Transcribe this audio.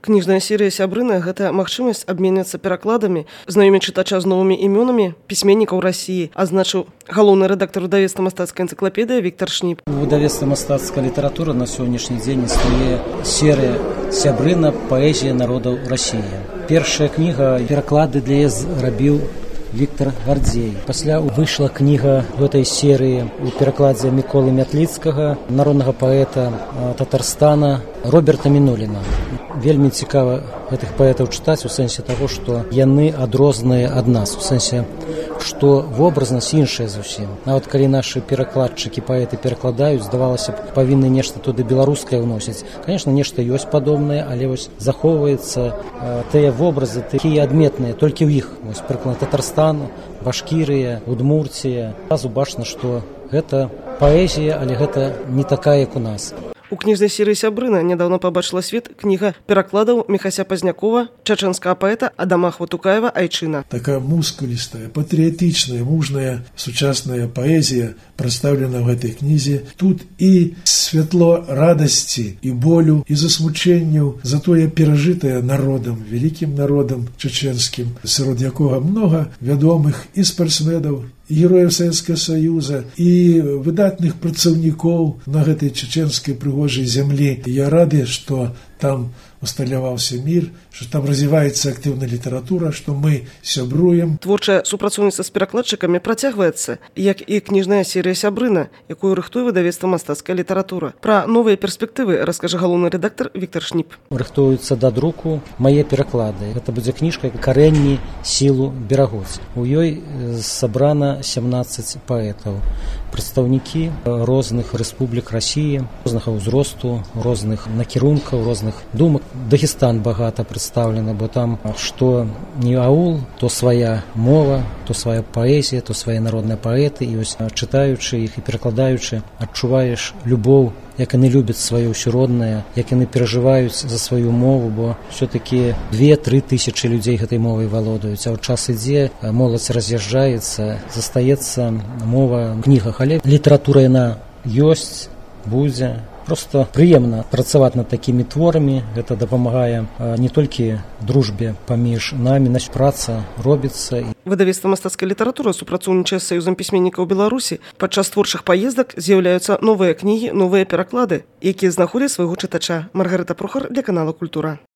Кніжная серыя «Сябрына» – гэта магчымасць абменяцца перакладамі, знаёміць чытача з новымі імёнамі пісьменнікаў Расіі, азначыў галоўны рэдактар выдавецтва «Мастацкая энцыклапедыя» Віктор Шніп. У выдавецтва «Мастацкая літаратура» на сённяшні дзень існуе серыя «Сябрына. Паэзія народаў Расіі». Першая кніга, пераклады для яе зрабіў Віктор Гардзей. Пасля выйшла кніга гэтай серыі у перакладзе Міколы Мятліцкага, народнага паэта Татарстана Роберта Мінуліна. Вельмі цікава гэтых паэтаў чытаць у сэнсе таго, што яны адрозныя ад нас, у сэнсе, што вобразнасць іншая зусім. Нават калі нашы перакладчыкі, паэты перакладаюць, здавалася б, павінны нешта туды беларускае ўносіць. Канешне, нешта ёсць падобнае, але вось захоўваецца тыя вобразы, такія адметныя, толькі ў іх. Вось, прыклад, Татарстан, Башкірыя, Удмурція. Разу бачна, што гэта паэзія, але гэта не такая, як у нас. У кніжнай серыі «Сябрына» нядаўна пабачыла свет кніга перакладаў Міхася Пазнякова, чачэнскага паэта Адама Хватукаева «Айчына». Такая мускулістая, патрыятычная, мужная, сучасная паэзія прадстаўлена ў гэтай кнізе. Тут і святло радасці, і болю, і засмучэнняў за тое перажытае народам, вялікім народам чачэнскім, сярод якога многа вядомых і спартсменаў, герояў Савецкага Саюза і выдатных працаўнікоў на гэтай чачэнскай прыгожай зямлі. Я рады, што там усталяваўся мір, што там развіваецца актыўная літаратура, што мы сябруем. Творчае супрацоўніцтва з перакладчыкамі працягваецца, як і кніжная серыя «Сябрына», якую рыхтуе выдавецтва «Мастацкая літаратура». Пра новыя перспектывы раскажа галоўны рэдактар Віктор Шніп. Рыхтуюцца да друку мае пераклады. Гэта будзе кніжка «Карэнні сілу берагоць». У ёй сабрана 17 паэтаў, прадстаўнікі розных рэспублік Расіі, рознага ўзросту, розных накірункаў, розных думак. Дагестан багата прадстаўлена, бо там што не аул, то свая мова, то свая паэзія, то свае народныя паэты. І ось чытаючы іх і перакладаючы, адчуваеш любоў, як яны любяць сваё ўсё роднае, як яны перажываюць за сваю мову, бо ўсё-такі 2-3 тысячы людзей гэтай мовай валодаюць, а ў час ідзе, моладзь раз'язджаецца, застаецца мова ў кнігах, але літаратура яна ёсць, будзе. Проста прыемна працаваць над такімі творамі, гэта дапамагае не толькі дружбе паміж намі, наша праца робіцца. Выдавецтва «Мастацкая літаратура» супрацоўнічае з Саюзам пісьменнікаў Беларусі. Падчас творчых паездак з'яўляюцца новыя кнігі, новыя пераклады, якія знаходзяць свайго чытача. Маргарыта Прохар для канала «Культура».